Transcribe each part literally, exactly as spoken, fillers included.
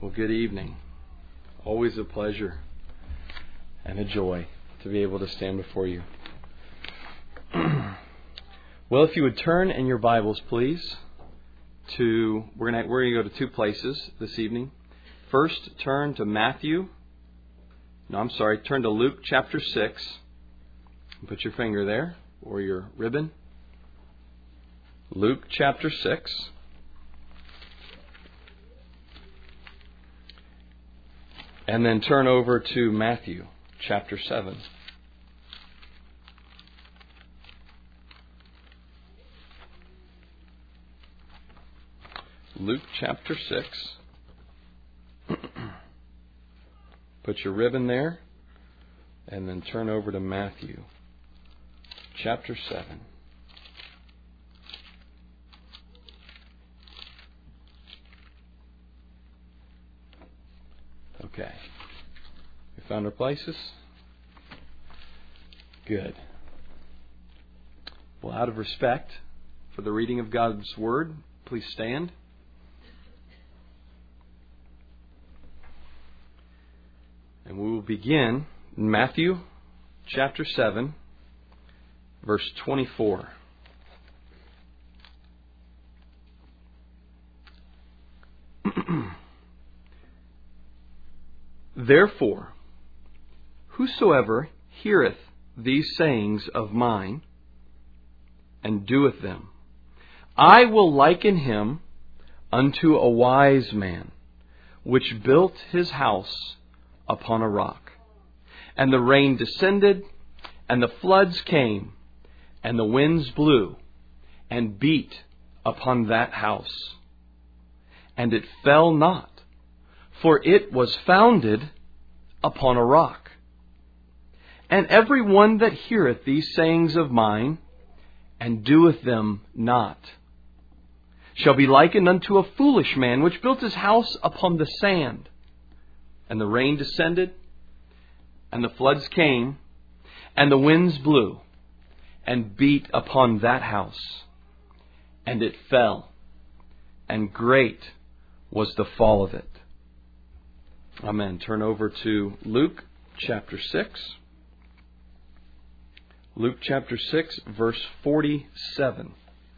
Well, good evening. Always a pleasure and a joy to be able to stand before you. Well, if you would turn in your Bibles, please, to we're going we're going to go to two places this evening. First, turn to Matthew. No, I'm sorry. Turn to Luke chapter six. Put your finger there or your ribbon. Luke chapter six. And then turn over to Matthew chapter seven. Luke chapter six. Put your ribbon there. And then turn over to Matthew chapter seven. Okay. We found our places? Good. Well, out of respect for the reading of God's Word, please stand. And we will begin in Matthew chapter seven, verse twenty-four. Therefore, whosoever heareth these sayings of mine, and doeth them, I will liken him unto a wise man, which built his house upon a rock. And the rain descended, and the floods came, and the winds blew, and beat upon that house. And it fell not, for it was founded upon a rock. And every one that heareth these sayings of mine, and doeth them not, shall be likened unto a foolish man, which built his house upon the sand. And the rain descended, and the floods came, and the winds blew, and beat upon that house. And it fell, and great was the fall of it. Amen. Turn over to Luke chapter six. Luke chapter six, verse forty-seven.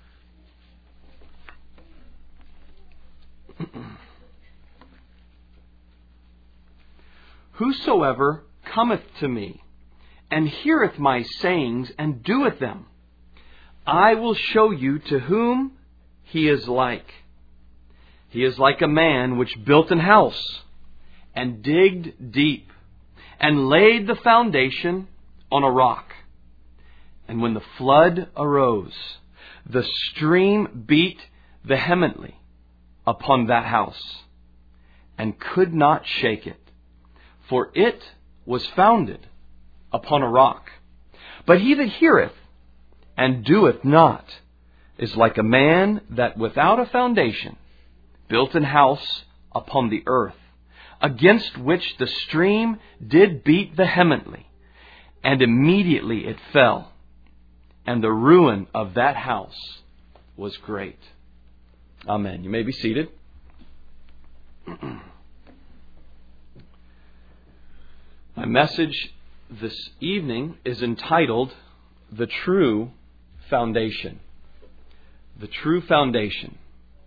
Whosoever cometh to me, and heareth my sayings, and doeth them, I will show you to whom he is like. He is like a man which built an house, and digged deep, and laid the foundation on a rock. And when the flood arose, the stream beat vehemently upon that house, and could not shake it, for it was founded upon a rock. But he that heareth and doeth not is like a man that without a foundation built an house upon the earth, against which the stream did beat vehemently, and immediately it fell, and the ruin of that house was great. Amen. You may be seated. My message this evening is entitled, The True Foundation. The True Foundation.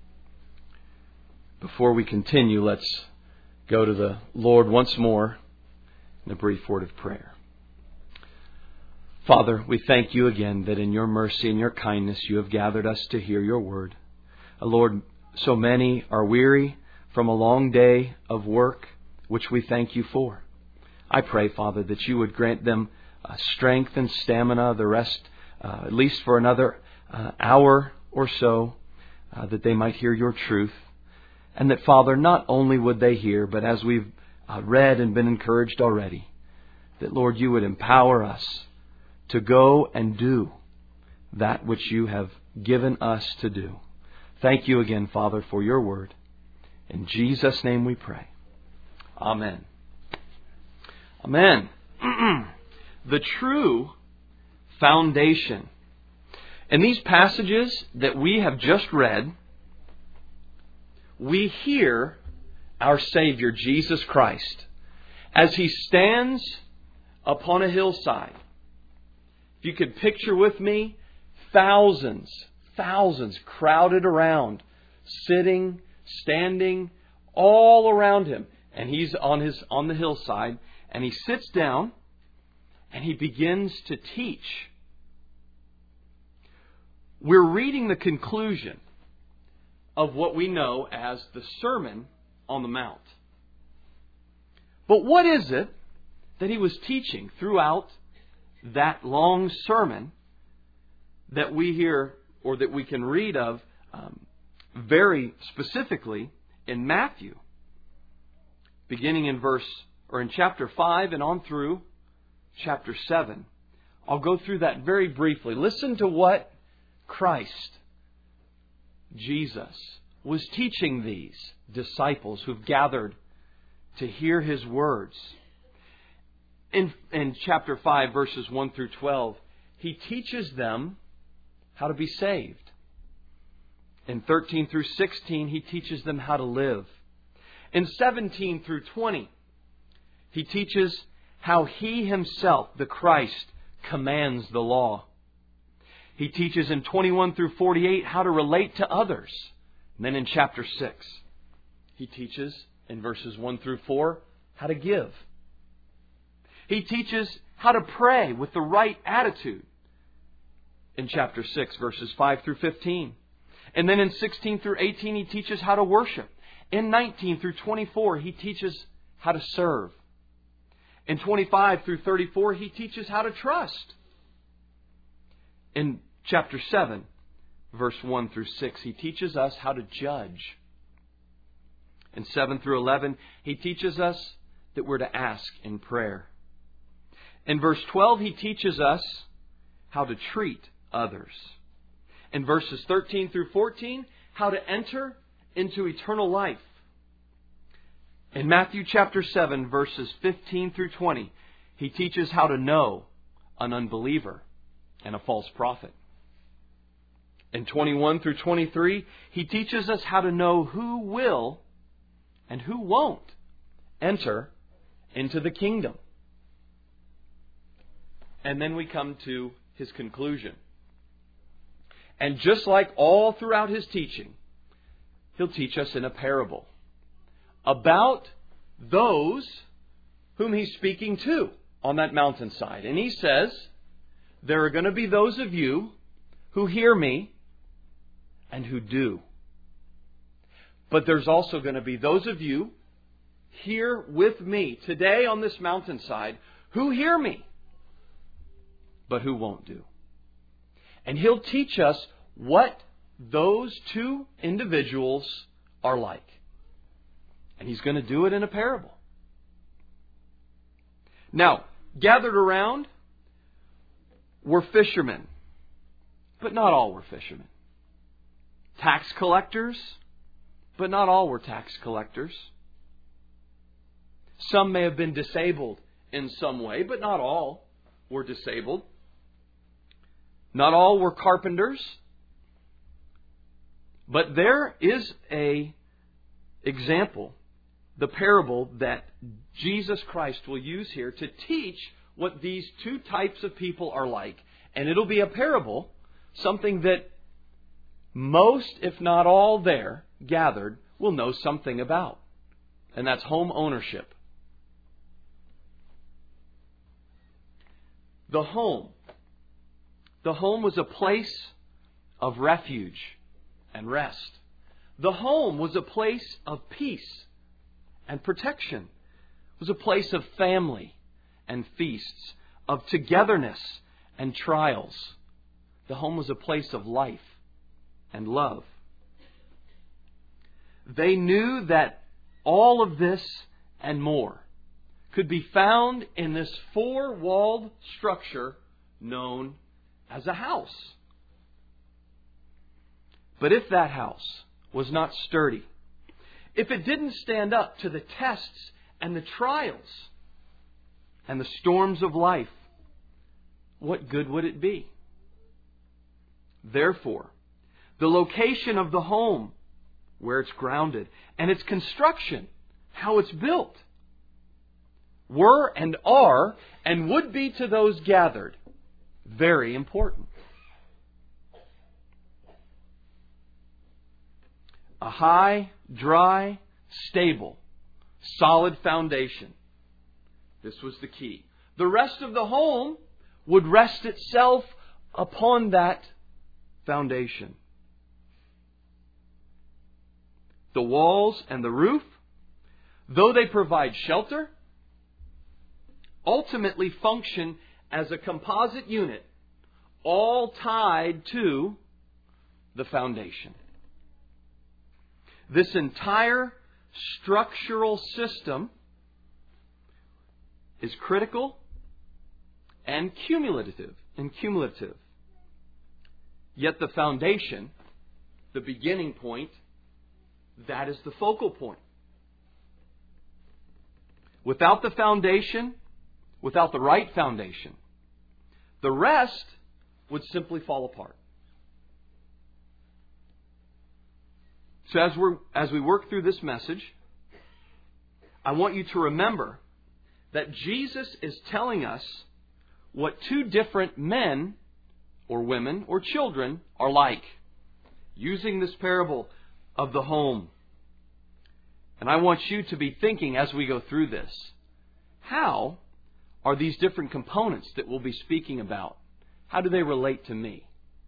Before we continue, let's go to the Lord once more in a brief word of prayer. Father, we thank you again that in your mercy and your kindness you have gathered us to hear your word. Uh, Lord, so many are weary from a long day of work, which we thank you for. I pray, Father, that you would grant them uh, strength and stamina, the rest, uh, at least for another uh, hour or so, uh, that they might hear your truth. And that, Father, not only would they hear, but as we've uh, read and been encouraged already, that, Lord, you would empower us to go and do that which you have given us to do. Thank you again, Father, for your word. In Jesus' name we pray. Amen. Amen. The true foundation. In these passages that we have just read, we hear our Savior, Jesus Christ, as He stands upon a hillside. If you could picture with me, thousands, thousands crowded around, sitting, standing, all around Him. And He's on his on the hillside, and He sits down, and He begins to teach. We're reading the conclusion of what we know as the Sermon on the Mount. But what is it that He was teaching throughout that long sermon that we hear, or that we can read of um, very specifically in Matthew, beginning in verse or in chapter five and on through chapter seven? I'll go through that very briefly. Listen to what Christ, Jesus, was teaching these disciples who've gathered to hear His words. In, in chapter five, verses one through twelve, He teaches them how to be saved. In thirteen through sixteen, He teaches them how to live. In seventeen through twenty, He teaches how He Himself, the Christ, commands the law. He teaches in twenty-one through forty-eight how to relate to others. And then in chapter six, He teaches in verses one through four how to give. He teaches how to pray with the right attitude in chapter six, verses five through fifteen. And then in sixteen through eighteen, He teaches how to worship. In nineteen through twenty-four, He teaches how to serve. In twenty-five through thirty-four, He teaches how to trust. In chapter seven, verse one through six, He teaches us how to judge. In seven through eleven, He teaches us that we're to ask in prayer. In verse twelve, He teaches us how to treat others. In verses thirteen through fourteen, how to enter into eternal life. In Matthew chapter seven, verses fifteen through twenty, He teaches how to know an unbeliever and a false prophet. In twenty-one through twenty-three, He teaches us how to know who will and who won't enter into the kingdom. And then we come to His conclusion. And just like all throughout His teaching, He'll teach us in a parable about those whom He's speaking to on that mountainside. And He says, there are going to be those of you who hear me and who do. But there's also going to be those of you here with me today on this mountainside who hear me, but who won't do. And He'll teach us what those two individuals are like. And He's going to do it in a parable. Now, gathered around were fishermen, but not all were fishermen. Tax collectors, but not all were tax collectors. Some may have been disabled in some way, but not all were disabled. Not all were carpenters. But there is a example, the parable that Jesus Christ will use here to teach what these two types of people are like. And it'll be a parable, something that most, if not all there gathered, will know something about. And that's home ownership. The home. The home was a place of refuge and rest. The home was a place of peace and protection. It was a place of family and feasts, of togetherness and trials. The home was a place of life and love. They knew that all of this and more could be found in this four-walled structure known as a house. But if that house was not sturdy, if it didn't stand up to the tests and the trials and the storms of life, what good would it be? Therefore, the location of the home, where it's grounded, and its construction how it's built, were and are and would be to those gathered very important. A high, dry, stable, solid foundation. This was the key. The rest of the home would rest itself upon that foundation. The walls and the roof, though they provide shelter, ultimately function as a composite unit, all tied to the foundation. This entire structural system is critical and cumulative, and cumulative. Yet the foundation, the beginning point, that is the focal point. Without the foundation, without the right foundation, the rest would simply fall apart. So as we as we work through this message, I want you to remember that Jesus is telling us what two different men or women or children are like, using this parable of the home. And I want you to be thinking as we go through this, how are these different components that we'll be speaking about, how do they relate to me?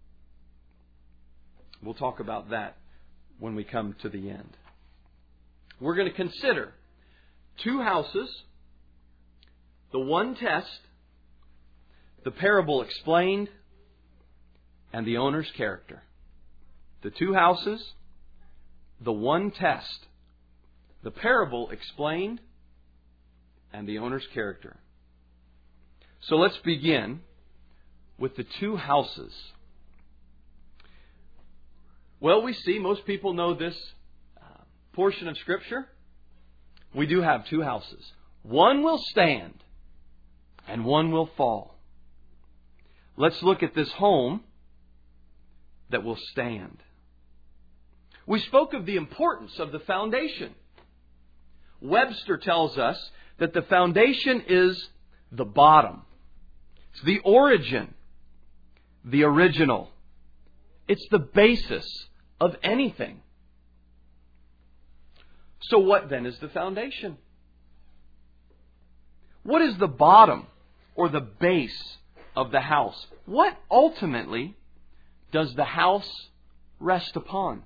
We'll talk about that when we come to the end. We're going to consider two houses, the one test, the parable explained, and the owner's character. The two houses, the one test, the parable explained, and the owner's character. So let's begin with the two houses. Well, we see, most people know this uh, portion of Scripture. We do have two houses. One will stand and one will fall. Let's look at this home that will stand. We spoke of the importance of the foundation. Webster tells us that the foundation is the bottom. It's the origin, the original. It's the basis of anything. So what then is the foundation? What is the bottom or the base of the house? What ultimately does the house rest upon?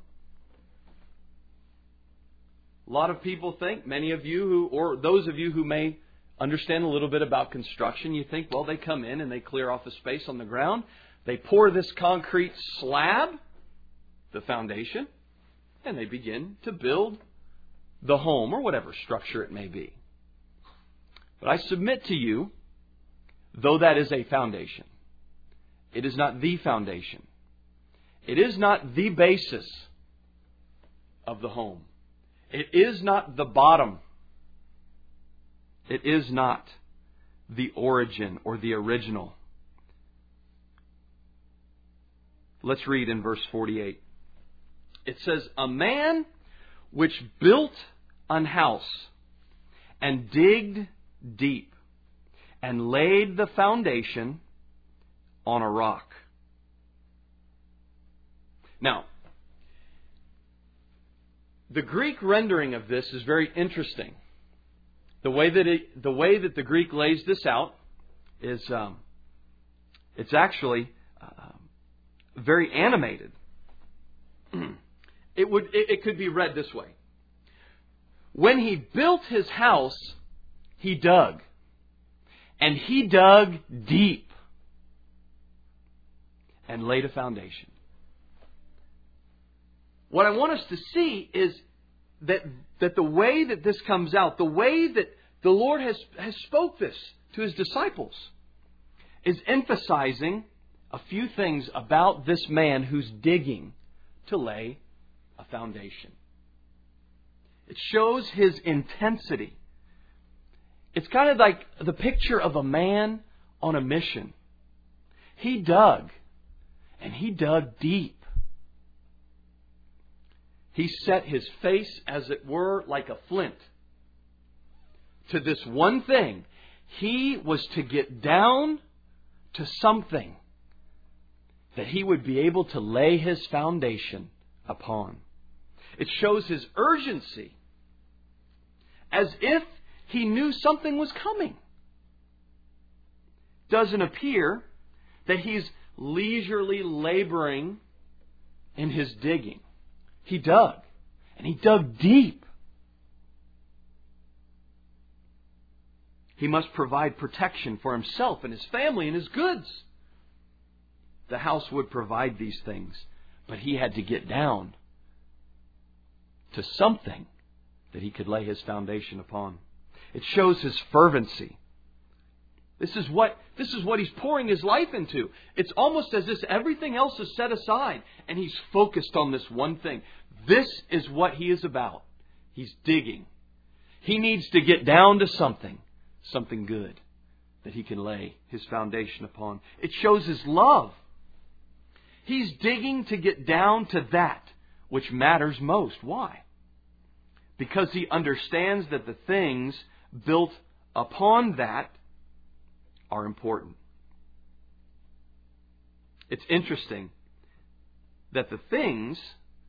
A lot of people think, many of you who, or those of you who may understand a little bit about construction, you think, well, they come in and they clear off the space on the ground. They pour this concrete slab, the foundation, and they begin to build the home or whatever structure it may be. But I submit to you, though that is a foundation, it is not the foundation. It is not the basis of the home. It is not the bottom. It is not the origin or the original. Let's read in verse forty-eight. It says, "A man which built an house and digged deep and laid the foundation on a rock." Now, the Greek rendering of this is very interesting. The way that it, the way that the Greek lays this out is um, it's actually uh, very animated. It would it, it could be read this way: when he built his house, he dug, and he dug deep and laid a foundation. What I want us to see is that that the way that this comes out, the way that the Lord has, has spoke this to His disciples, is emphasizing a few things about this man who's digging to lay a foundation. It shows his intensity. It's kind of like the picture of a man on a mission. He dug, and he dug deep. He set his face, as it were, like a flint to this one thing. He was to get down to something that he would be able to lay his foundation upon. It shows his urgency, as if he knew something was coming. Doesn't appear that he's leisurely laboring in his digging. He dug, and he dug deep. He must provide protection for himself and his family and his goods. The house would provide these things, but he had to get down to something that he could lay his foundation upon. It shows his fervency. This is what this is what he's pouring his life into. It's almost as if everything else is set aside and he's focused on this one thing. This is what he is about. He's digging. He needs to get down to something, something good that he can lay his foundation upon. It shows his love. He's digging to get down to that which matters most. Why? Because he understands that the things built upon that are important. It's interesting that the things,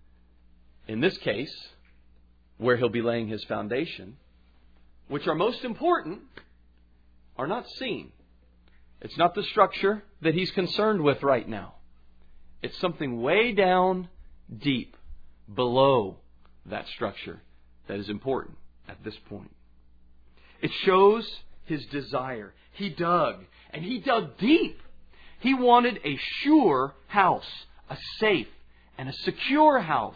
in this case, where he'll be laying his foundation, which are most important, are not seen. It's not the structure that he's concerned with right now. It's something way down deep below that structure that is important at this point. It shows his desire. He dug, and he dug deep. He wanted a sure house, a safe and a secure house.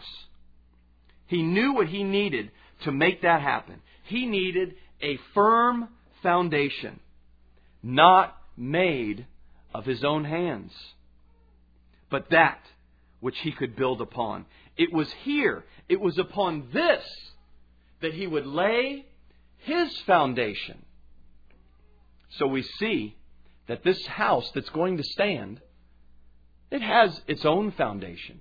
He knew what he needed to make that happen. He needed a firm foundation, not made of his own hands, but that which he could build upon. It was here, it was upon this, that he would lay his foundation. So we see that this house that's going to stand, it has its own foundation.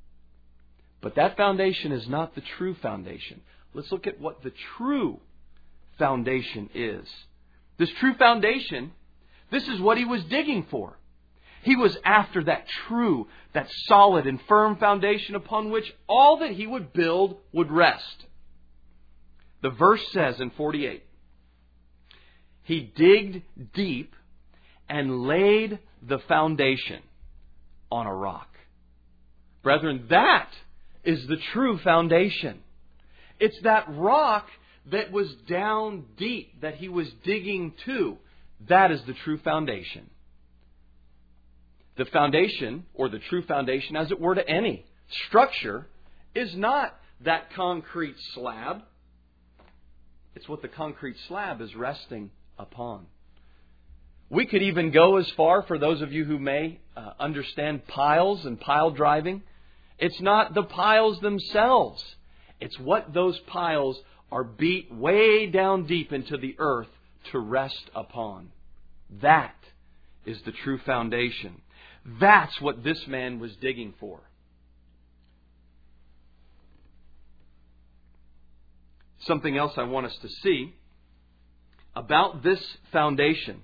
But that foundation is not the true foundation. Let's look at what the true foundation is. This true foundation, this is what he was digging for. He was after that true, that solid and firm foundation upon which all that he would build would rest. The verse says in forty-eight, he digged deep and laid the foundation on a rock. Brethren, that is the true foundation. It's that rock that was down deep, that he was digging to. That is the true foundation. The foundation, or the true foundation, as it were to any structure, is not that concrete slab. It's what the concrete slab is resting upon. We could even go as far, for those of you who may uh, understand piles and pile driving. It's not the piles themselves. It's what those piles are beat way down deep into the earth to rest upon. That is the true foundation. That's what this man was digging for. Something else I want us to see about this foundation.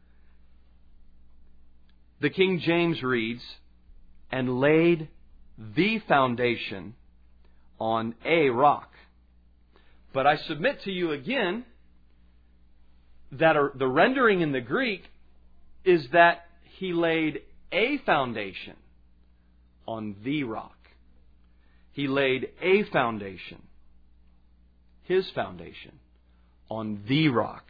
The King James reads, and laid the foundation on a rock. But I submit to you again that the rendering in the Greek is that he laid a foundation on the rock. He laid a foundation, his foundation, on the rock.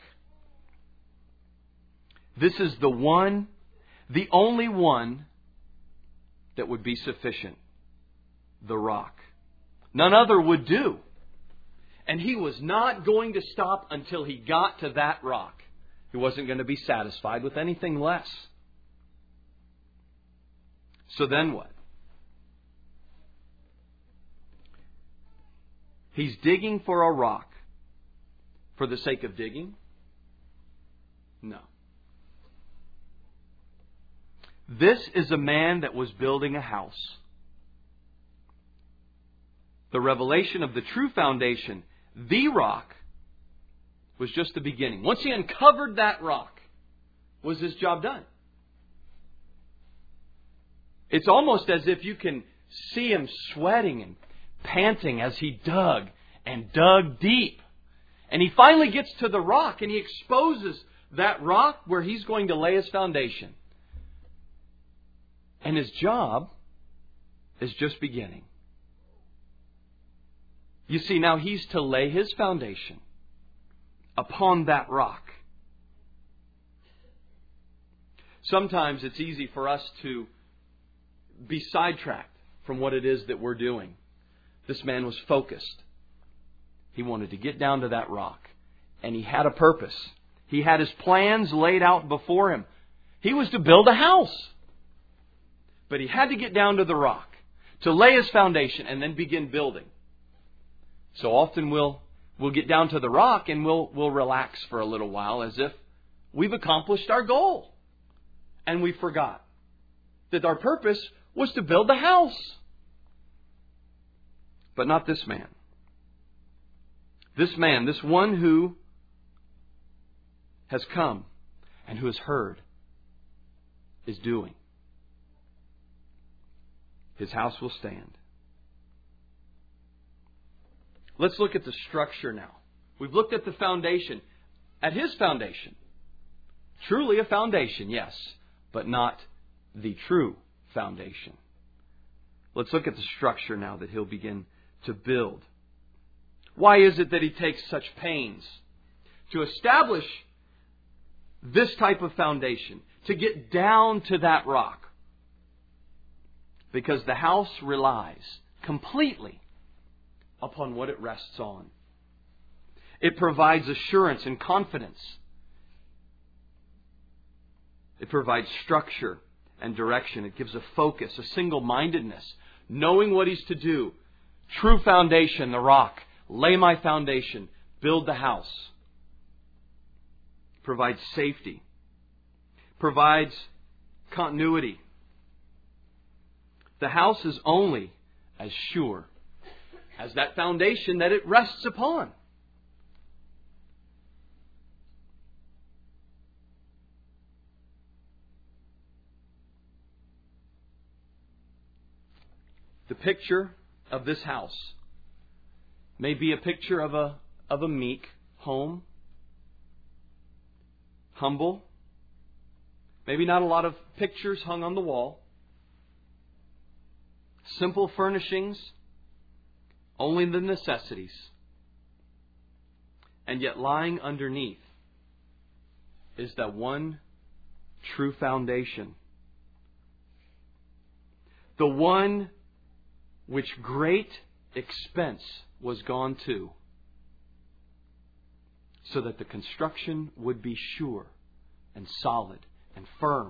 This is the one, the only one that would be sufficient. The rock. None other would do. And he was not going to stop until he got to that rock. He wasn't going to be satisfied with anything less. So then what? He's digging for a rock for the sake of digging? No. This is a man that was building a house. The revelation of the true foundation, the rock, was just the beginning. Once he uncovered that rock, was his job done. It's almost as if you can see him sweating and panting as he dug and dug deep. And he finally gets to the rock and he exposes that rock where he's going to lay his foundation. And his job is just beginning. You see, now he's to lay his foundation upon that rock. Sometimes it's easy for us to be sidetracked from what it is that we're doing. This man was focused. He wanted to get down to that rock. And he had a purpose. He had his plans laid out before him. He was to build a house. But he had to get down to the rock to lay his foundation and then begin building. So often we'll we'll get down to the rock and we'll we'll relax for a little while as if we've accomplished our goal. And we forgot that our purpose was to build the house. But not this man. This man, this one who has come and who has heard, is doing. His house will stand. Let's look at the structure now. We've looked at the foundation. At his foundation. Truly a foundation, yes, but not the true foundation. Let's look at the structure now that he'll begin to build. Why is it that he takes such pains to establish this type of foundation, to get down to that rock? Because the house relies completely upon what it rests on. It provides assurance and confidence. It provides structure and direction. It gives a focus, a single-mindedness, knowing what he's to do. True foundation, the rock. Lay my foundation. Build the house. Provides safety. Provides continuity. The house is only as sure as that foundation that it rests upon. The picture of this house may be a picture of a of a meek home, humble, maybe not a lot of pictures hung on the wall, simple furnishings, only the necessities, and yet lying underneath is that one true foundation, the one which great expense was gone to, so that the construction would be sure and solid and firm.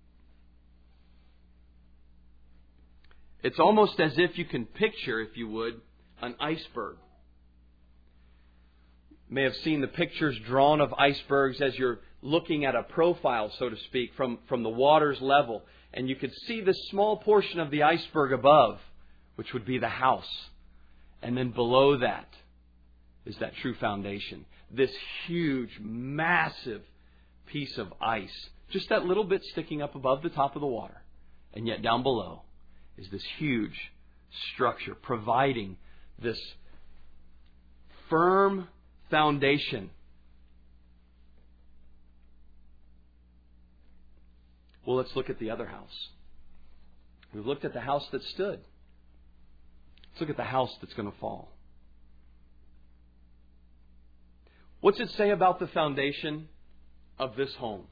It's almost as if you can picture, if you would, an iceberg. You may have seen the pictures drawn of icebergs as you're looking at a profile, so to speak, from, from the water's level. And you could see this small portion of the iceberg above, which would be the house. And then below that is that true foundation. This huge, massive piece of ice. Just that little bit sticking up above the top of the water. And yet down below is this huge structure providing this firm foundation. Well, let's look at the other house. We've looked at the house that stood. Let's look at the house that's going to fall. What's it say about the foundation of this home?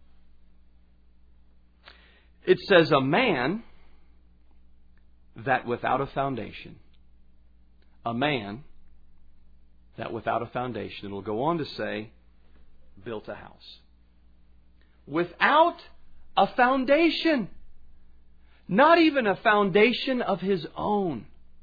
It says, a man that without a foundation. A man that without a foundation. It'll go on to say, built a house. Without a foundation. Not even a foundation of his own.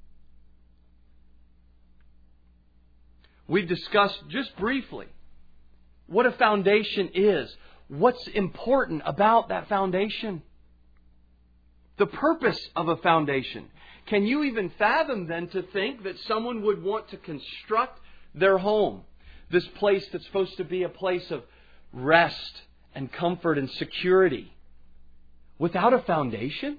We've discussed just briefly what a foundation is. What's important about that foundation? The purpose of a foundation. Can you even fathom then to think that someone would want to construct their home, This place that's supposed to be a place of rest and comfort and security, without a foundation?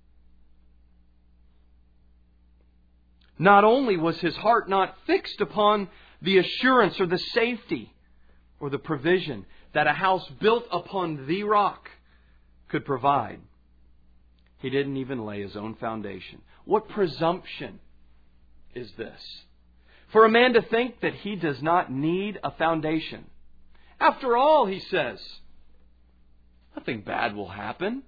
Not only was his heart not fixed upon the assurance or the safety or the provision that a house built upon the rock could provide, he didn't even lay his own foundation. What presumption is this? For a man to think that he does not need a foundation. After all, he says, nothing bad will happen.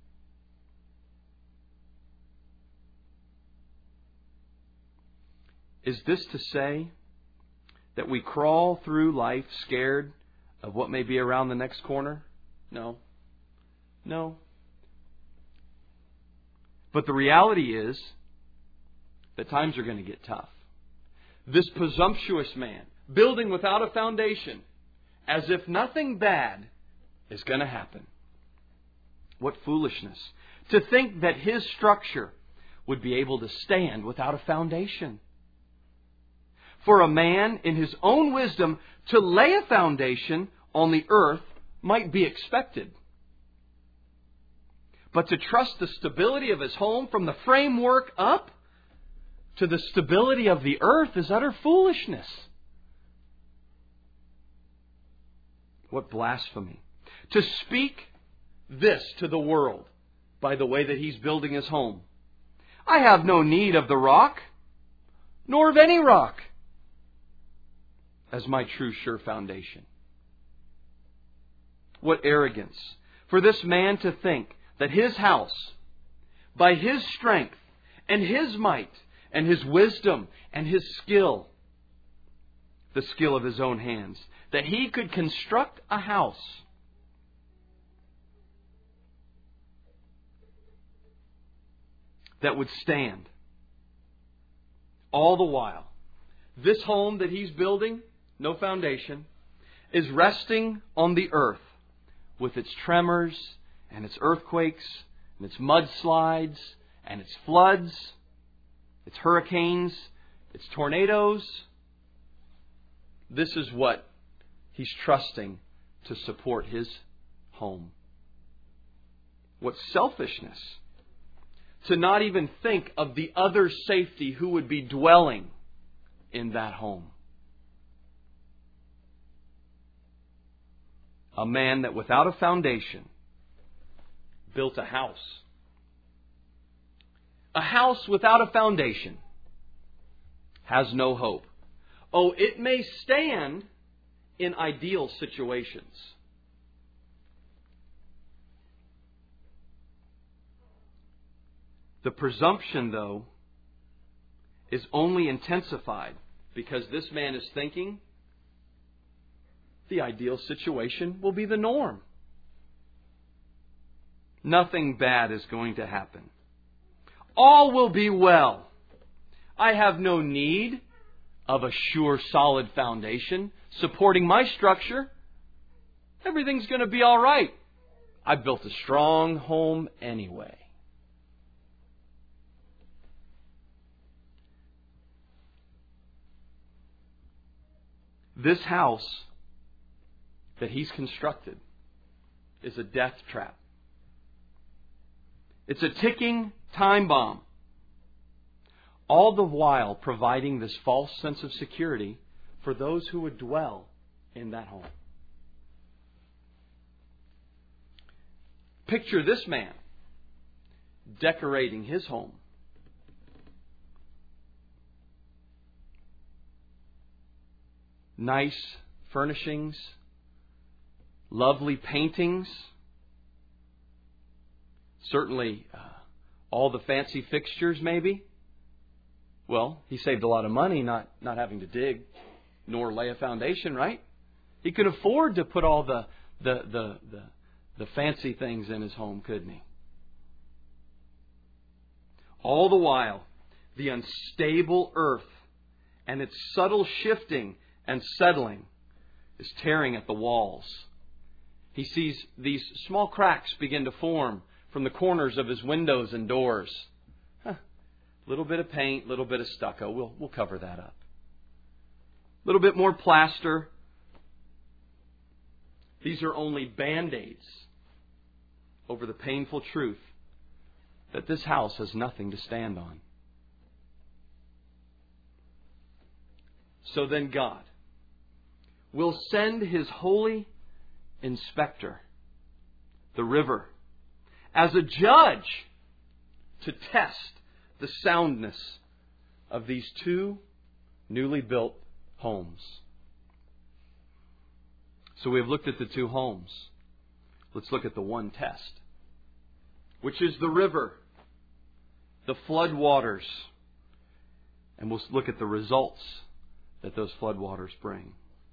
Is this to say that we crawl through life scared of what may be around the next corner? No. No. But the reality is that times are going to get tough. This presumptuous man, building without a foundation, as if nothing bad is going to happen. What foolishness to think that his structure would be able to stand without a foundation. For a man, in his own wisdom, to lay a foundation on the earth might be expected. But to trust the stability of his home from the framework up to the stability of the earth is utter foolishness. What blasphemy. To speak this to the world by the way that he's building his home. I have no need of the rock, nor of any rock, as my true sure foundation. What arrogance for this man to think that his house, by his strength and his might and his wisdom and his skill, the skill of his own hands, that he could construct a house that would stand. All the while, this home that he's building, no foundation, is resting on the earth with its tremors and its earthquakes and its mudslides and its floods, its hurricanes, its tornadoes. This is what he's trusting to support his home. What selfishness to not even think of the other safety who would be dwelling in that home. A man that without a foundation built a house. A house without a foundation has no hope. Oh, it may stand in ideal situations. The presumption, though, is only intensified because this man is thinking the ideal situation will be the norm. Nothing bad is going to happen. All will be well. I have no need of a sure, solid foundation supporting my structure. Everything's going to be all right. I built a strong home anyway. This house that he's constructed is a death trap. It's a ticking time bomb. All the while providing this false sense of security for those who would dwell in that home. Picture this man decorating his home. Nice furnishings, lovely paintings, certainly uh, all the fancy fixtures maybe. Well, he saved a lot of money not, not having to dig nor lay a foundation, right? He could afford to put all the, the, the, the, the fancy things in his home, couldn't he? All the while, the unstable earth and its subtle shifting and settling is tearing at the walls. He sees these small cracks begin to form from the corners of his windows and doors. Huh. Little bit of paint, little bit of stucco. We'll, we'll cover that up. little bit more plaster. These are only Band-Aids over the painful truth that this house has nothing to stand on. So then God will send His holy inspector, the river, as a judge to test the soundness of these two newly built homes. So we have looked at the two homes. Let's look at the one test, which is the river, the flood waters. And we'll look at the results that those flood waters bring.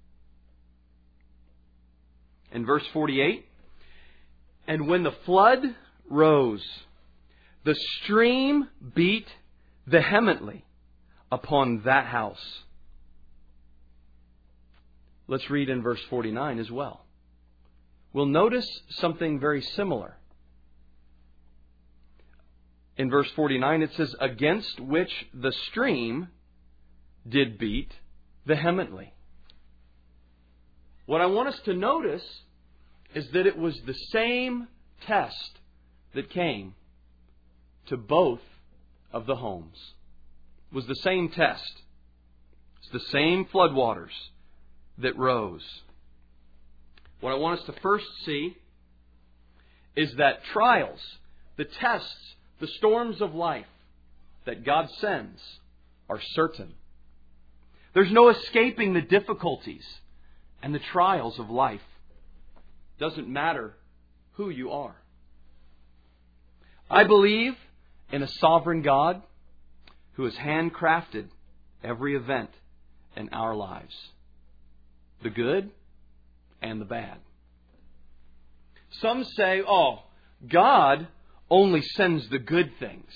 In verse forty-eight, and when the flood rose, the stream beat vehemently upon that house. Let's read in verse forty-nine as well. We'll notice something very similar. In verse forty-nine it says, against which the stream did beat vehemently. What I want us to notice is that it was the same test that came to both of the homes. It was the same test. It's the same floodwaters that rose. What I want us to first see is that trials, the tests, the storms of life that God sends are certain. There's no escaping the difficulties and the trials of life. Doesn't matter who you are. I believe in a sovereign God who has handcrafted every event in our lives, the good and the bad. Some say, oh, God only sends the good things.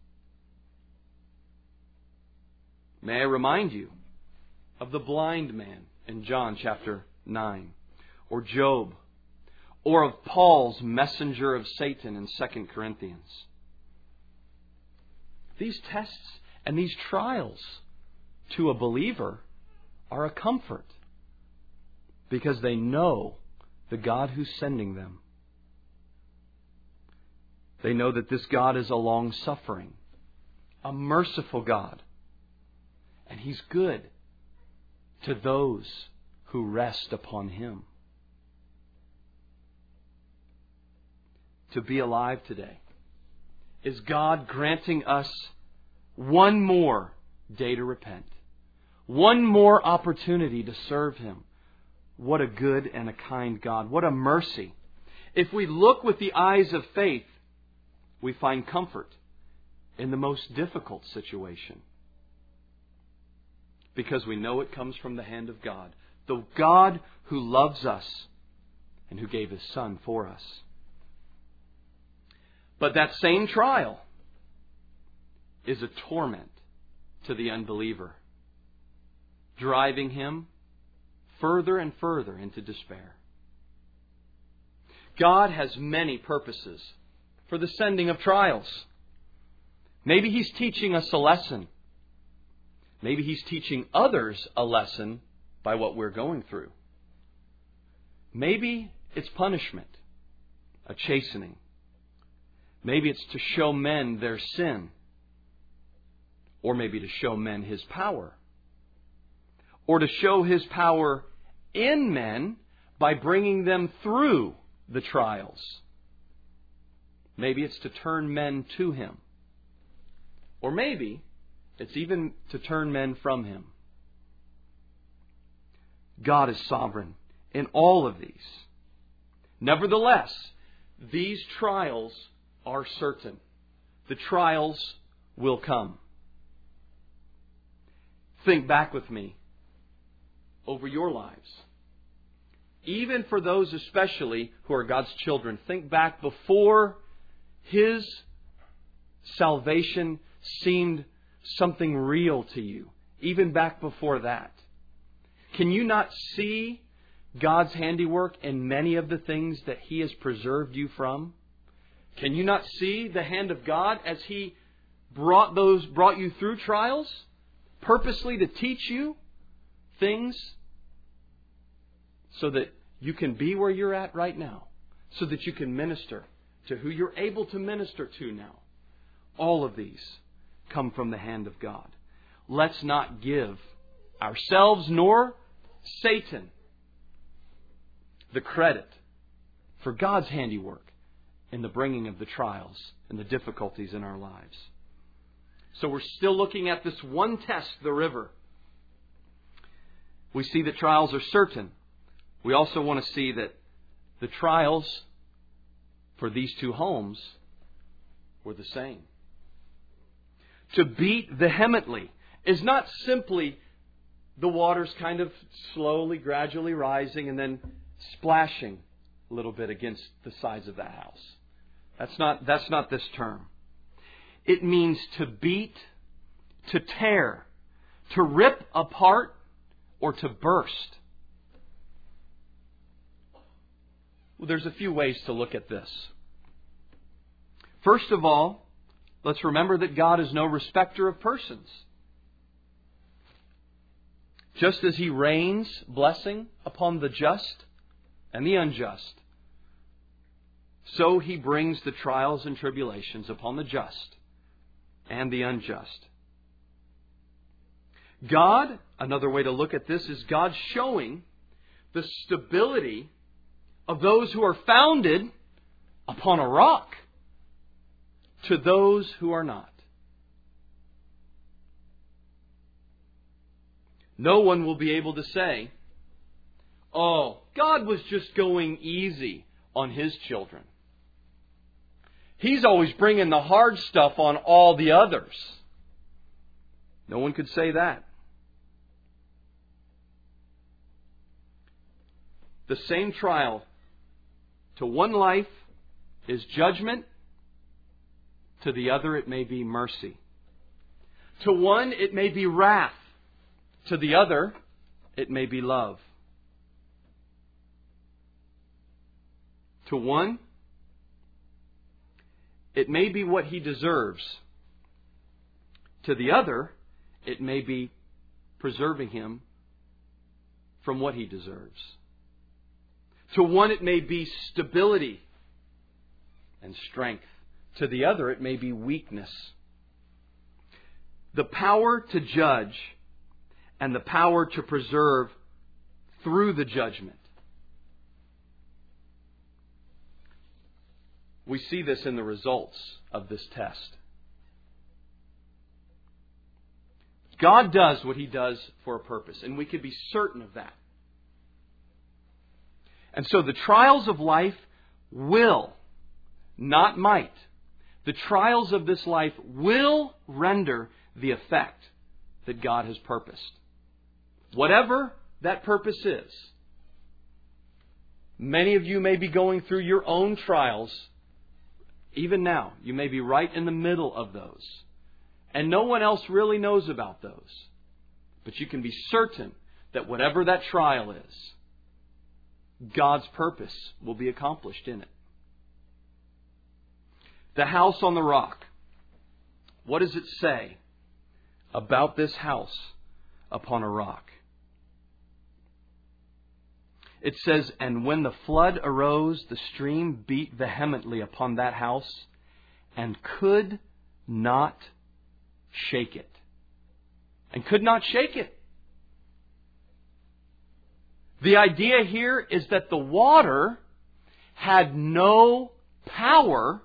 May I remind you of the blind man in John chapter nine, or Job, or of Paul's messenger of Satan in Second Corinthians. These tests and these trials to a believer are a comfort because they know the God who's sending them. They know that this God is a long-suffering, a merciful God, and He's good to those who rest upon Him. To be alive today is God granting us one more day to repent, one more opportunity to serve Him. What a good and a kind God. What a mercy. If we look with the eyes of faith, we find comfort in the most difficult situation, because we know it comes from the hand of God, the God who loves us and who gave His Son for us. But that same trial is a torment to the unbeliever, driving him further and further into despair. God has many purposes for the sending of trials. Maybe He's teaching us a lesson. Maybe He's teaching others a lesson by what we're going through. Maybe it's punishment, a chastening. Maybe it's to show men their sin. Or maybe to show men His power. Or to show His power in men by bringing them through the trials. Maybe it's to turn men to Him. Or maybe it's even to turn men from Him. God is sovereign in all of these. Nevertheless, these trials are certain. The trials will come. Think back with me over your lives. Even for those especially who are God's children, think back before His salvation seemed something real to you. Even back before that. Can you not see God's handiwork in many of the things that He has preserved you from? Can you not see the hand of God as He brought those brought you through trials, purposely to teach you things so that you can be where you're at right now, so that you can minister to who you're able to minister to now. All of these come from the hand of God. Let's not give ourselves nor Satan the credit for God's handiwork in the bringing of the trials and the difficulties in our lives. So we're still looking at this one test, the river. We see that trials are certain. We also want to see that the trials for these two homes were the same. To beat vehemently is not simply the waters kind of slowly, gradually rising and then splashing a little bit against the sides of the house. That's not, that's not this term. It means to beat, to tear, to rip apart, or to burst. Well, there's a few ways to look at this. First of all, let's remember that God is no respecter of persons. Just as He rains blessing upon the just and the unjust, so He brings the trials and tribulations upon the just and the unjust. God, another way to look at this is God showing the stability of those who are founded upon a rock to those who are not. No one will be able to say, oh, God was just going easy on His children. He's always bringing the hard stuff on all the others. No one could say that. The same trial to one life is judgment. To the other, it may be mercy. To one, it may be wrath. To the other, it may be love. To one, it may be what he deserves. To the other, it may be preserving him from what he deserves. To one, it may be stability and strength. To the other, it may be weakness. The power to judge and the power to preserve through the judgment. We see this in the results of this test. God does what He does for a purpose, and we can be certain of that. And so the trials of life will, not might, the trials of this life will render the effect that God has purposed. Whatever that purpose is. Many of you may be going through your own trials. Even now, you may be right in the middle of those. And no one else really knows about those. But you can be certain that whatever that trial is, God's purpose will be accomplished in it. The house on the rock. What does it say about this house upon a rock? It says, and when the flood arose, the stream beat vehemently upon that house and could not shake it. And could not shake it. The idea here is that the water had no power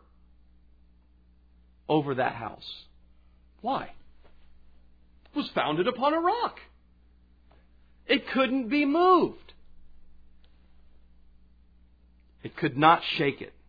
over that house. Why? It was founded upon a rock. It couldn't be moved. It could not shake it.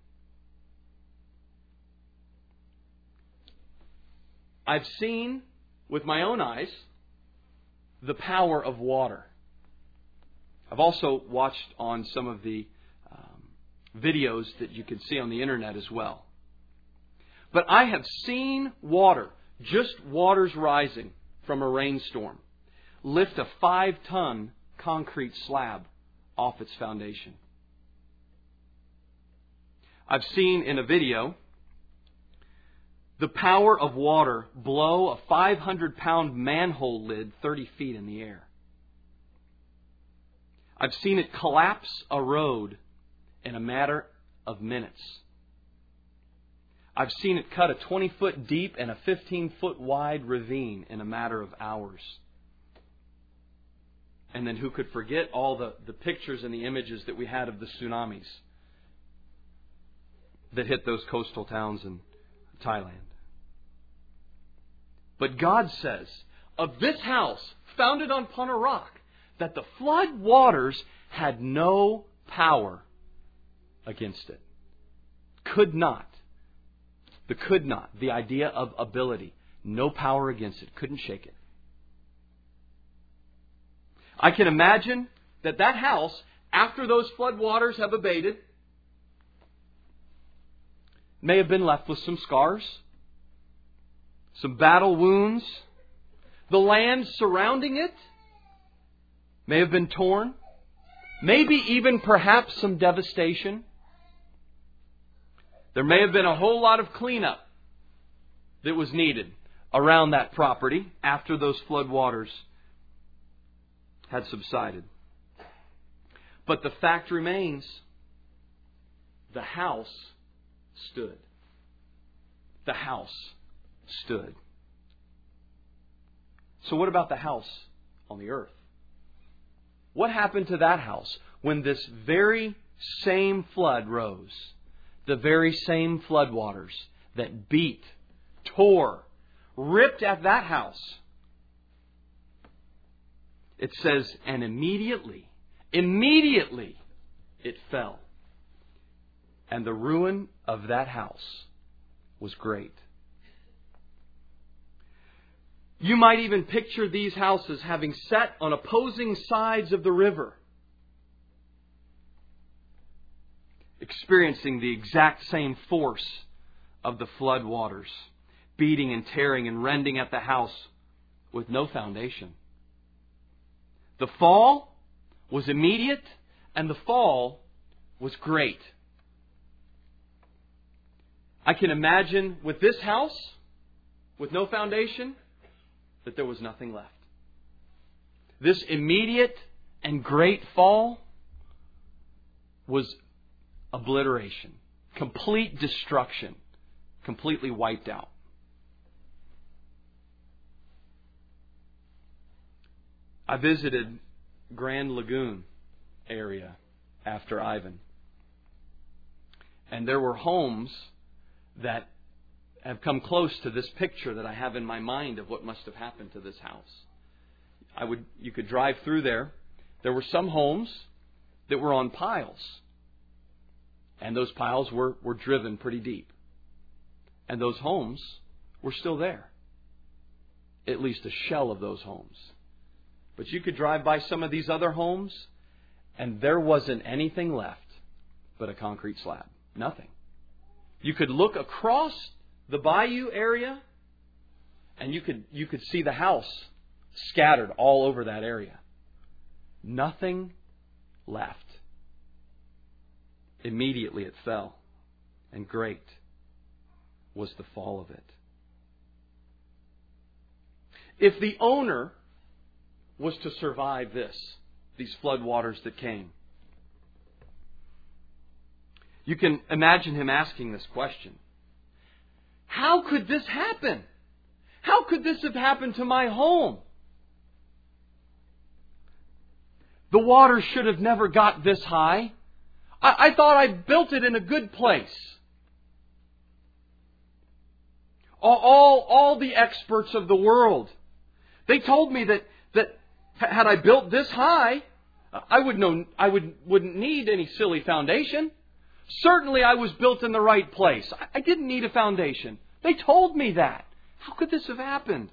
I've seen with my own eyes the power of water. I've also watched on some of the um, videos that you can see on the internet as well. But I have seen water, just waters rising from a rainstorm, lift a five-ton concrete slab off its foundation. I've seen in a video the power of water blow a five hundred pound manhole lid thirty feet in the air. I've seen it collapse a road in a matter of minutes. I've seen it cut a twenty foot deep and a fifteen foot wide ravine in a matter of hours. And then who could forget all the, the pictures and the images that we had of the tsunamis that hit those coastal towns in Thailand. But God says, of this house, founded upon a rock, that the flood waters had no power against it. Could not. The could not. The idea of ability. No power against it. Couldn't shake it. I can imagine that that house, after those flood waters have abated, may have been left with some scars, some battle wounds. The land surrounding it may have been torn. Maybe even perhaps some devastation. There may have been a whole lot of cleanup that was needed around that property after those flood waters had subsided. But the fact remains, the house stood. The house stood. So what about the house on the earth? What happened to that house when this very same flood rose? The very same floodwaters that beat, tore, ripped at that house. It says, and immediately, immediately it fell. And the ruin of that house was great. You might even picture these houses having sat on opposing sides of the river, experiencing the exact same force of the flood waters, beating and tearing and rending at the house with no foundation. The fall was immediate, and the fall was great. I can imagine with this house, with no foundation, that there was nothing left. This immediate and great fall was obliteration, complete destruction, completely wiped out. I visited Grand Lagoon area after Ivan. And there were homes that have come close to this picture that I have in my mind of what must have happened to this house. I would, you could drive through there. There were some homes that were on piles. And those piles were, were driven pretty deep. And those homes were still there. At least a shell of those homes. But you could drive by some of these other homes, and there wasn't anything left but a concrete slab. Nothing. You could look across the bayou area, and you could you could see the house scattered all over that area. Nothing left. Immediately it fell, and great was the fall of it. If the owner was to survive this, these flood waters that came, you can imagine him asking this question. How could this happen? How could this have happened to my home? The water should have never got this high. I, I thought I built it in a good place. All, all, all the experts of the world, they told me that, that had I built this high, I would know, I would, wouldn't need any silly foundation. Certainly I was built in the right place. I, I didn't need a foundation. They told me that. How could this have happened?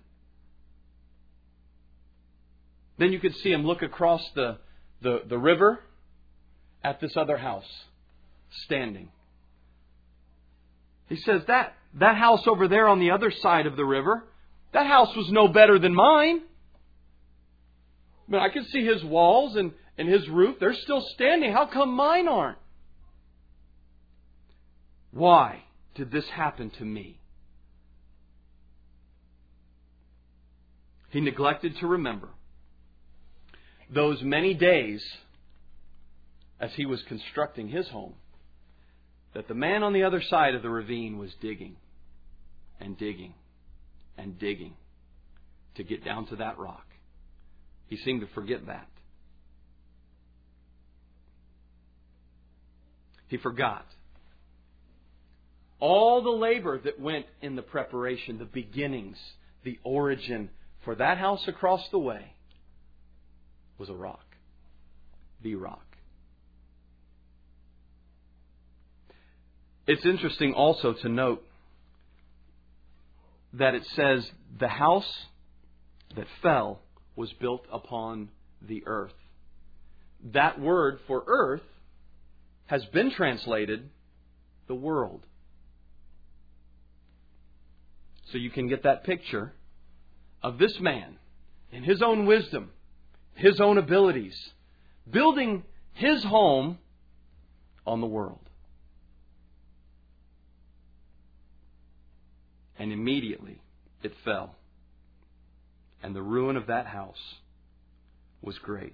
Then you could see him look across the, the, the river at this other house standing. He says, that, that house over there on the other side of the river, that house was no better than mine. But I can see his walls and, and his roof. They're still standing. How come mine aren't? Why did this happen to me? He neglected to remember those many days as he was constructing his home, that the man on the other side of the ravine was digging and digging and digging to get down to that rock. He seemed to forget that. He forgot all the labor that went in the preparation, the beginnings, the origin for that house across the way was a rock. The rock. It's interesting also to note that it says the house that fell was built upon the earth. That word for earth has been translated the world. So you can get that picture of this man in his own wisdom, his own abilities, building his home on the world. And immediately it fell. And the ruin of that house was great.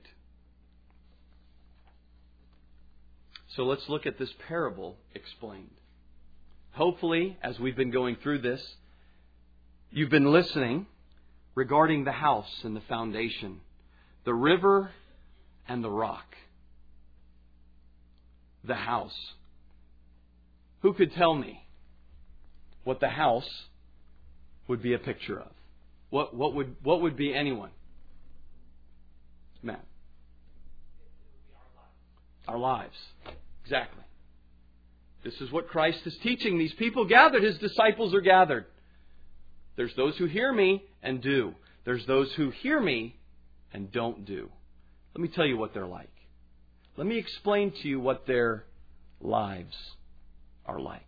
So let's look at this parable explained. Hopefully, as we've been going through this, you've been listening regarding the house and the foundation, the river and the rock. The house. Who could tell me what the house would be a picture of? What what would what would be anyone? Matt. Our lives. Exactly. This is what Christ is teaching. These people gathered. His disciples are gathered. There's those who hear me and do. There's those who hear me and don't do. Let me tell you what they're like. Let me explain to you what their lives are like.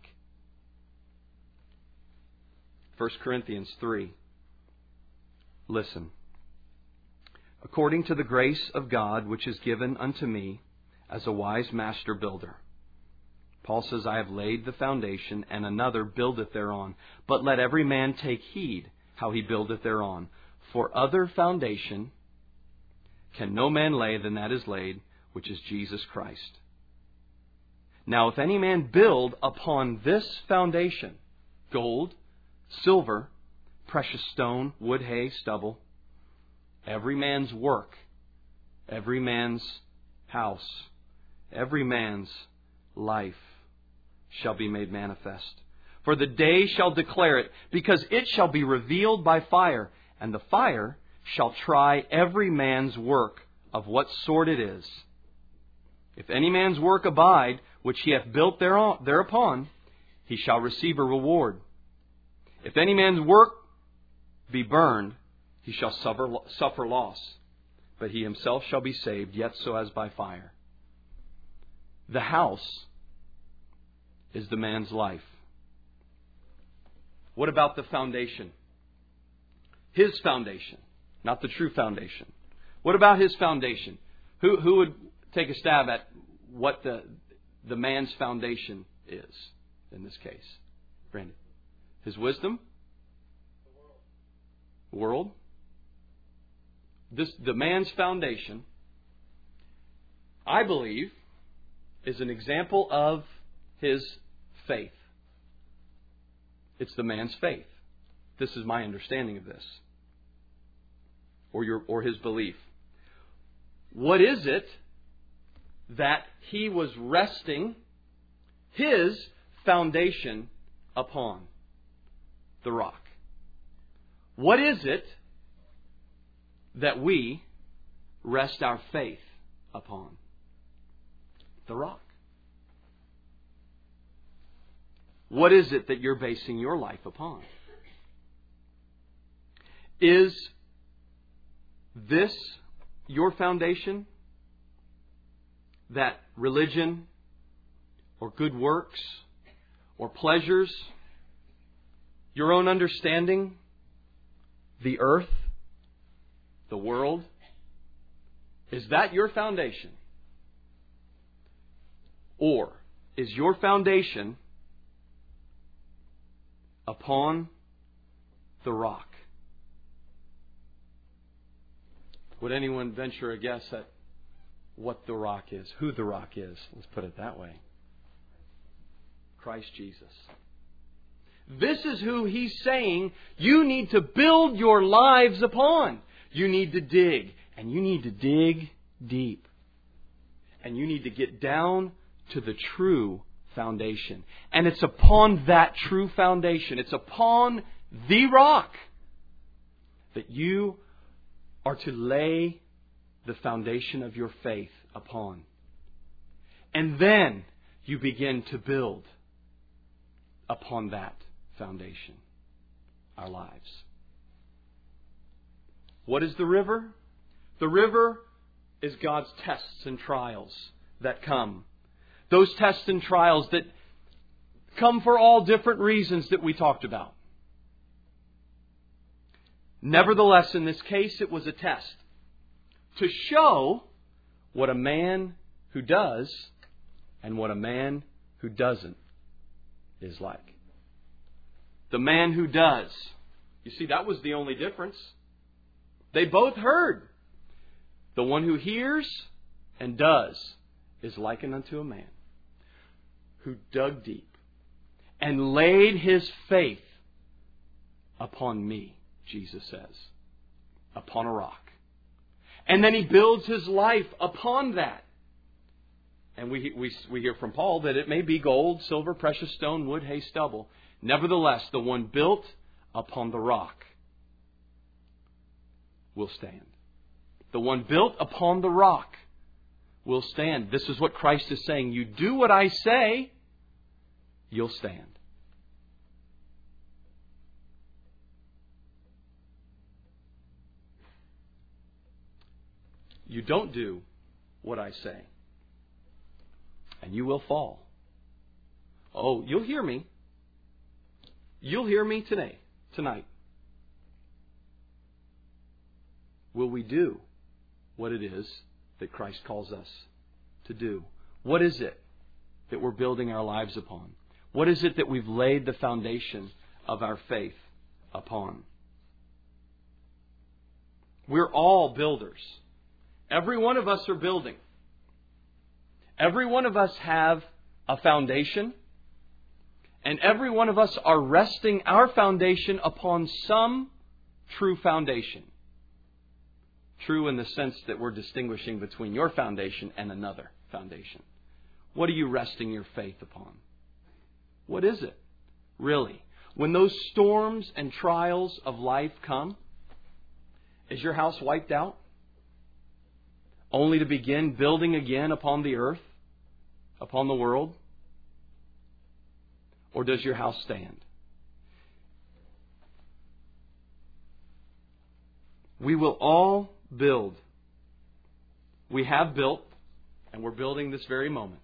First Corinthians three. Listen. According to the grace of God which is given unto me as a wise master builder. Paul says, I have laid the foundation, and another buildeth thereon. But let every man take heed how he buildeth thereon. For other foundation can no man lay than that is laid, which is Jesus Christ. Now if any man build upon this foundation, gold, silver, precious stone, wood, hay, stubble, every man's work, every man's house, every man's life shall be made manifest. For the day shall declare it, because it shall be revealed by fire, and the fire shall try every man's work of what sort it is. If any man's work abide, which he hath built thereupon, he shall receive a reward. If any man's work be burned, he shall suffer, suffer loss, but he himself shall be saved, yet so as by fire. The house is the man's life. What about the foundation? His foundation, not the true foundation. What about his foundation? Who who would take a stab at what the the man's foundation is in this case? Brandon. His wisdom? The world. World. This the man's foundation, I believe, is an example of his faith. It's the man's faith. This is my understanding of this. Or your or his belief. What is it that he was resting his foundation upon? The rock. What is it that we rest our faith upon? The rock. What is it that you're basing your life upon? Is this your foundation? That religion or good works or pleasures, your own understanding, the earth, the world, is that your foundation? Or is your foundation upon the rock? Would anyone venture a guess at what the rock is, who the rock is. Let's put it that way. Christ Jesus. This is who He's saying you need to build your lives upon. You need to dig. And you need to dig deep. And you need to get down to the true foundation. And it's upon that true foundation, it's upon the rock, that you are to lay the foundation of your faith upon. And then you begin to build upon that foundation our lives. What is the river? The river is God's tests and trials that come. Those tests and trials that come for all different reasons that we talked about. Nevertheless, in this case, it was a test to show what a man who does and what a man who doesn't is like. The man who does. You see, that was the only difference. They both heard. The one who hears and does is likened unto a man who dug deep and laid his faith upon me, Jesus says, upon a rock. And then he builds his life upon that. And we, we, we hear from Paul that it may be gold, silver, precious stone, wood, hay, stubble. Nevertheless, the one built upon the rock will stand. The one built upon the rock will stand. This is what Christ is saying. You do what I say, you'll stand. You don't do what I say, and you will fall. Oh, you'll hear me. You'll hear me today, tonight. Will we do what it is that Christ calls us to do? What is it that we're building our lives upon? What is it that we've laid the foundation of our faith upon? We're all builders. Every one of us are building. Every one of us have a foundation. And every one of us are resting our foundation upon some true foundation. True in the sense that we're distinguishing between your foundation and another foundation. What are you resting your faith upon? What is it, really? When those storms and trials of life come, is your house wiped out? Only to begin building again upon the earth, upon the world? Or does your house stand? We will all build. We have built, and we're building this very moment.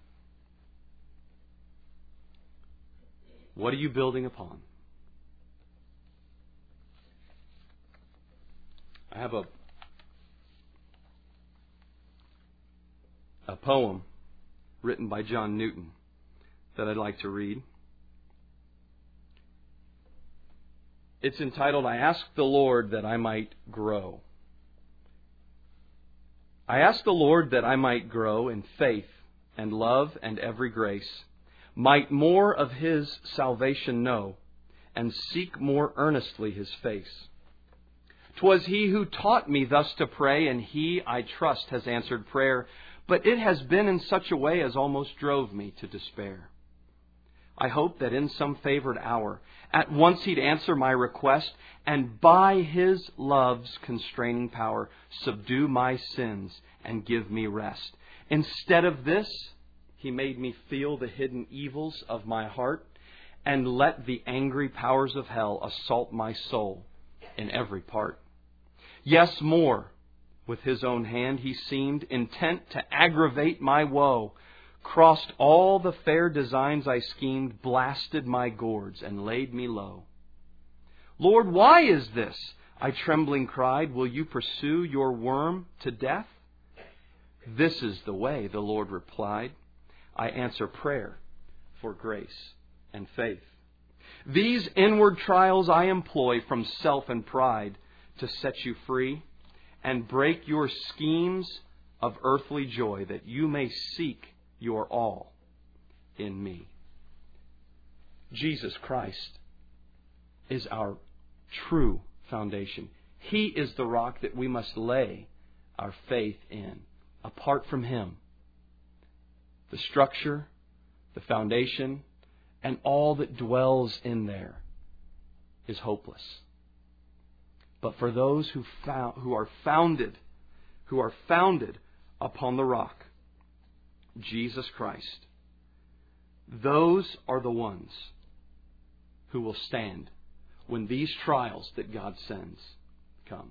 What are you building upon? I have a a poem written by John Newton that I'd like to read. It's entitled, I Ask the Lord that I Might Grow. I ask the Lord that I might grow in faith and love and every grace, might more of His salvation know, and seek more earnestly His face. 'Twas He who taught me thus to pray, and He, I trust, has answered prayer, but it has been in such a way as almost drove me to despair. I hope that in some favored hour, at once He'd answer my request, and by His love's constraining power, subdue my sins and give me rest. Instead of this, He made me feel the hidden evils of my heart, and let the angry powers of hell assault my soul in every part. Yes, more, with His own hand He seemed intent to aggravate my woe, crossed all the fair designs I schemed, blasted my gourds, and laid me low. Lord, why is this? I trembling cried, will you pursue your worm to death? This is the way, the Lord replied. I answer prayer for grace and faith. These inward trials I employ from self and pride to set you free and break your schemes of earthly joy, that you may seek your all in me. Jesus Christ is our true foundation. He is the rock that we must lay our faith in. Apart from Him, the structure, the foundation, and all that dwells in there is hopeless. But for those who found, who are founded, who are founded upon the rock, Jesus Christ, those are the ones who will stand when these trials that God sends come.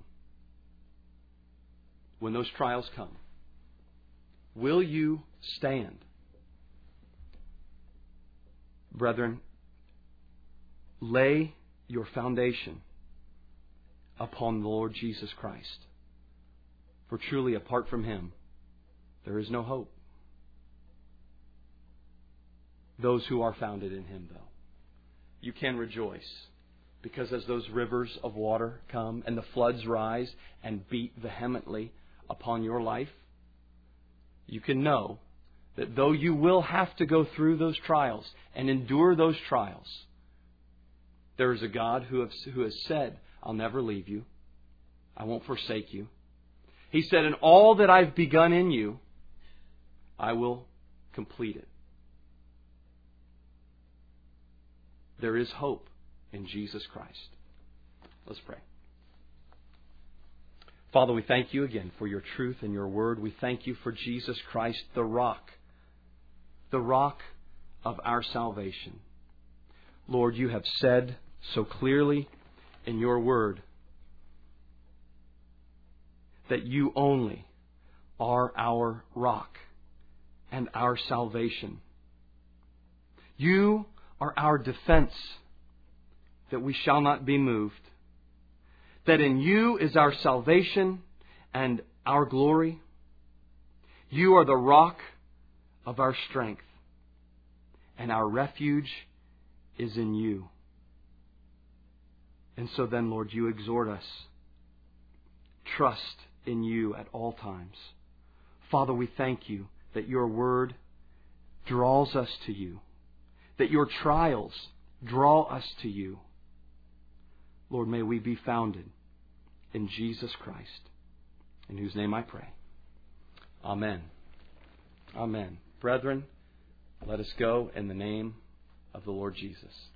When those trials come, will you stand? Brethren, lay your foundation upon the Lord Jesus Christ. For truly, apart from Him, there is no hope. Those who are founded in Him, though, you can rejoice, because as those rivers of water come and the floods rise and beat vehemently upon your life, you can know that though you will have to go through those trials and endure those trials, there is a God who has, who has said, I'll never leave you. I won't forsake you. He said, in all that I've begun in you, I will complete it. There is hope in Jesus Christ. Let's pray. Father, we thank you again for your truth and your word. We thank you for Jesus Christ, the rock, the rock of our salvation. Lord, you have said so clearly in your word that you only are our rock and our salvation. You are our defense, that we shall not be moved. That in you is our salvation and our glory. You are the rock of our strength, and our refuge is in you. And so then, Lord, you exhort us. Trust in you at all times. Father, we thank you that your word draws us to you, that your trials draw us to you. Lord, may we be founded in Jesus Christ, in whose name I pray. Amen. Amen. Brethren, let us go in the name of the Lord Jesus.